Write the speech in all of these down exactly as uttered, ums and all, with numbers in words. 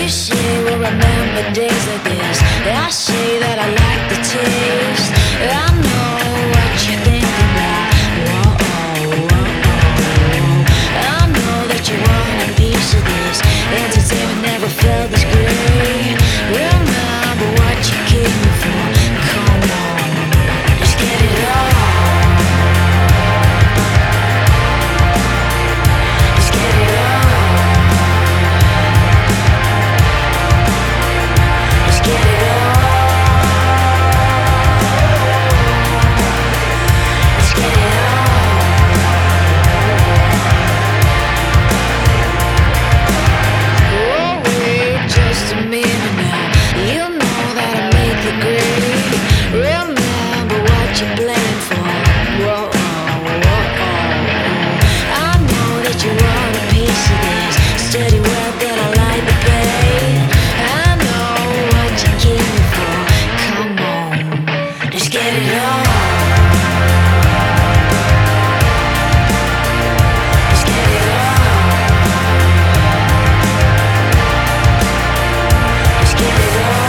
You say we'll remember days like this. I say that I like the taste. I know what you're thinking now. Whoa, whoa, whoa. I know that you want a piece of this. Entertainment never felt this great. Remember what you came for. Come on, let's get it on. Let's get it on. Let's get it on. Let's get it on. Oh, wait just a minute now. You know that I make it great. Remember what you're playing for. Whoa, whoa, whoa. I know that you want a piece of this. Steady work, but I like the pain. I know what you came for. Come on, let's get it on. Let's get it on. Let's get it on.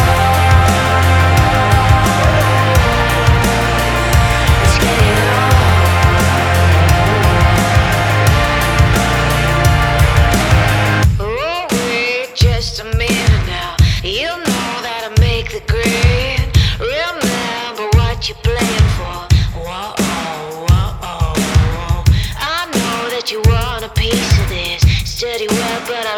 Let's get it on. Oh, wait just a minute now. You know that I make the grade. Remember what you're playing for. Whoa, whoa, whoa. I know that you want a piece of this. Steady work, but